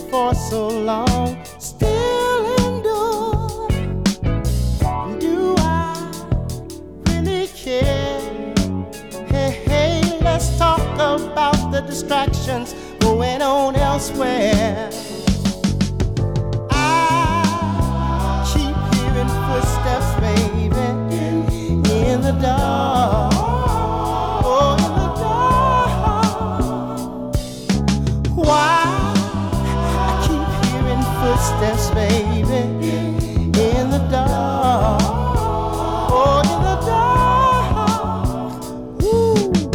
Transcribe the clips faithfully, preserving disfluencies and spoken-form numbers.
for so long still endure. Do I really care? Hey, hey, let's talk about the distractions going on elsewhere. I keep hearing footsteps, baby, in the dark. Oh, in the dark. Why? I keep hearing footsteps, baby, in the dark. Oh, in the dark. Woo.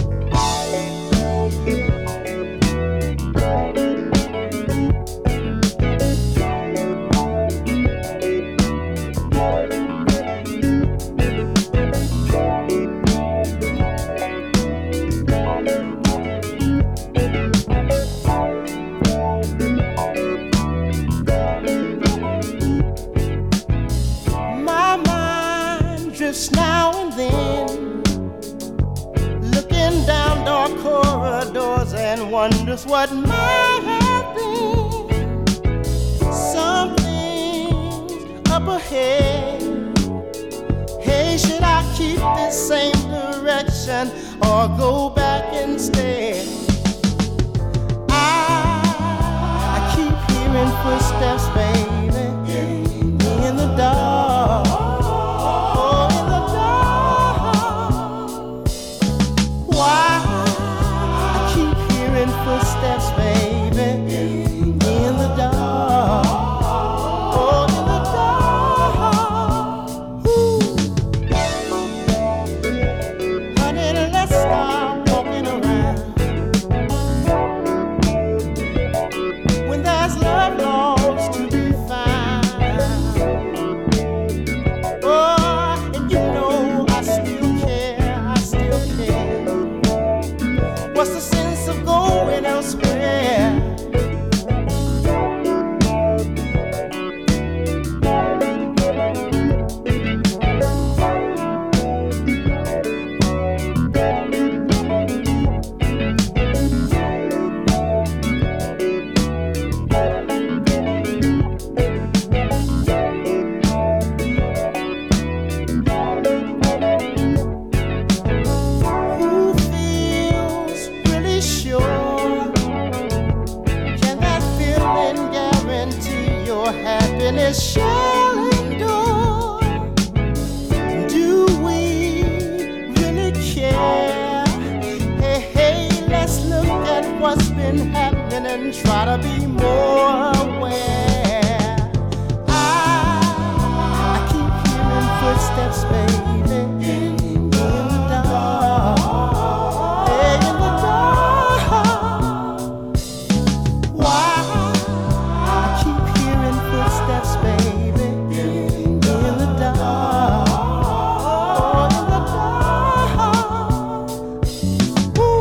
My mind drifts now and then, looking down dark corridors and wonders what might have been. Something's up ahead. Hey, should I keep this same direction or go back instead? I, I keep hearing footsteps, baby, in the dark. Oh, in the dark. Why? I keep hearing footsteps, baby, in the dark. Oh, in the dark. Ooh. Honey, let's start walking around. When there's love lost to be found. Oh, and you know I still care, I still care. What's the sense of going elsewhere? Who feels really sure? Can that feeling guarantee your happiness shall endure? Do we really care? Hey, hey, let's look at what's been happening and try to be more aware. I, I keep hearing footsteps, baby, in the dark. Hey, in the dark. Why? I keep hearing footsteps, baby, in the dark. Oh, in the dark. Ooh.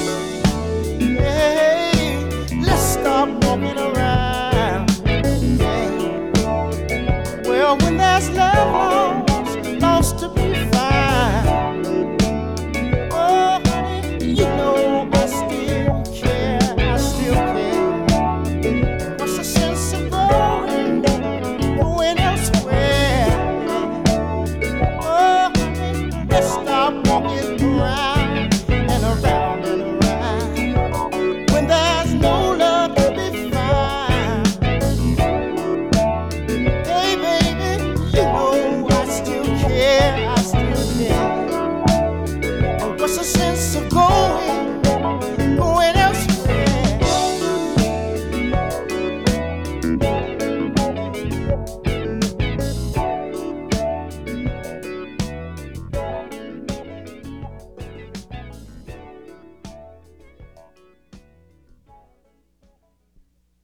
Hey, let's stop walking around. Yeah. Well, when there's love lost, lost to be found. Oh, honey, you know I still care, I still care. What's the sense of going, going elsewhere? Oh, honey, let's stop walking around.